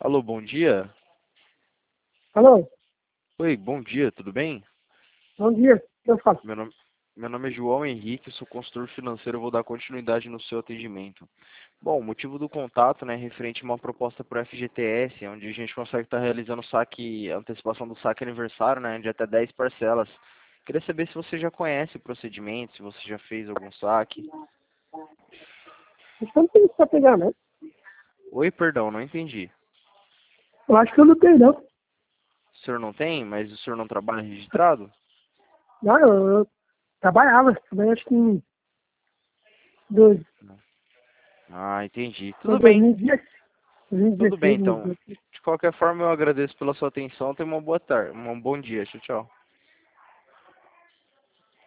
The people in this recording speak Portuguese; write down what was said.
Alô, bom dia. Alô, Oi, bom dia, tudo bem? bom dia. Eu falo. Meu nome, meu nome é João Henrique, sou consultor financeiro, eu vou dar continuidade no seu atendimento. Bom, o motivo do contato, né, é referente a uma proposta para o FGTS, onde a gente consegue estar realizando o saque, a antecipação do saque aniversário, né, de até 10 parcelas. Queria saber se você já conhece o procedimento, se você já fez algum saque. Você não tem isso pra pegar, né? Oi, perdão, não entendi. Eu acho que eu não tenho, não. O senhor não tem, mas o senhor não trabalha registrado? Não, eu trabalhei acho que em dois, Ah, entendi. foi Tudo bem. 2010, Tudo bem, 2016, então. 2017. De qualquer forma, eu agradeço pela sua atenção. Tenha uma boa tarde, um bom dia. Tchau, tchau.